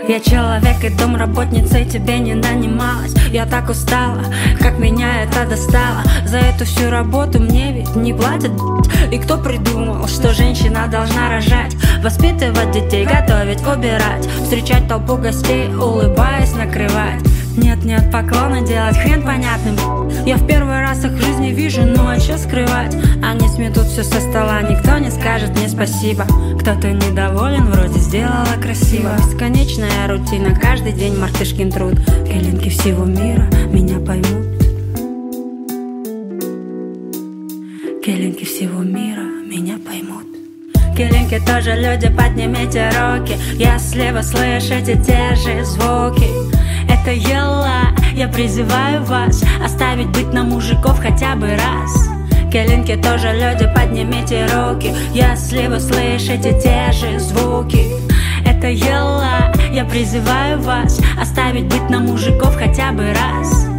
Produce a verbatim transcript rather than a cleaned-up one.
Я человек и домработницей тебе не нанималась. Я так устала, как меня это достало. За эту всю работу мне ведь не платят. И кто придумал, что женщина должна рожать, воспитывать детей, готовить, убирать, встречать толпу гостей, улыбаясь, накрывать? Нет-нет, поклоны делать хрен понятным. Я в первый раз их в жизни вижу, ну а чё скрывать? Они сметут все со стола, никто не скажет мне спасибо. Кто-то недоволен, вроде сделала красиво. Бесконечная рутина, каждый день мартышкин труд. Келинки всего мира меня поймут. Келинки всего мира меня поймут. Келинки тоже люди, поднимите руки, если вы слышите те же звуки. Это Елла, я призываю вас оставить быть на мужиков хотя бы раз. Келинки тоже люди, поднимите руки, если вы слышите те же звуки. Это Елла, я призываю вас оставить быть на мужиков хотя бы раз.